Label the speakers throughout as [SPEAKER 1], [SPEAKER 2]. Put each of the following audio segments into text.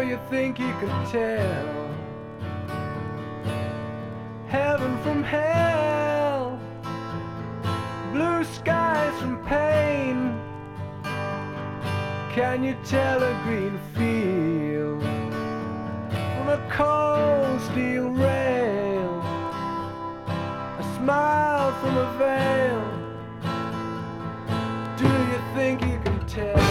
[SPEAKER 1] you think you can tell heaven from hell, blue skies from pain? Can you tell a green field from a cold steel rail, a smile from a veil? Do you think you can tell?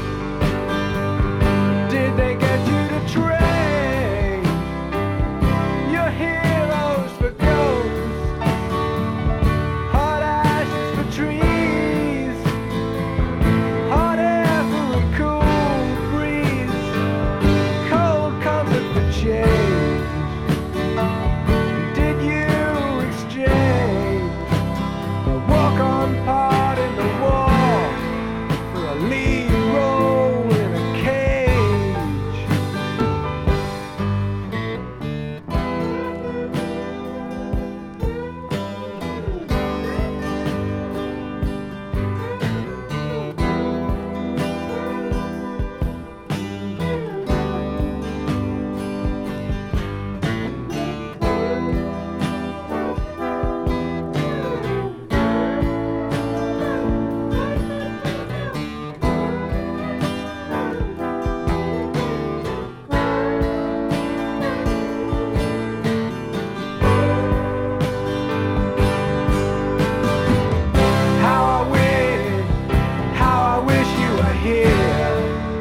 [SPEAKER 1] Did they get you to trade your heroes for ghosts, hot ashes for trees, hot air for a cool breeze, cold comfort for change? Did you exchange a walk-on part in the war for a lead role in a cage? How I wish you were here.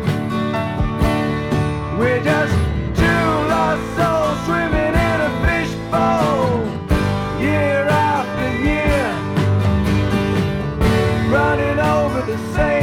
[SPEAKER 1] We're just two lost souls swimming in a fishbowl, year after year, running over the same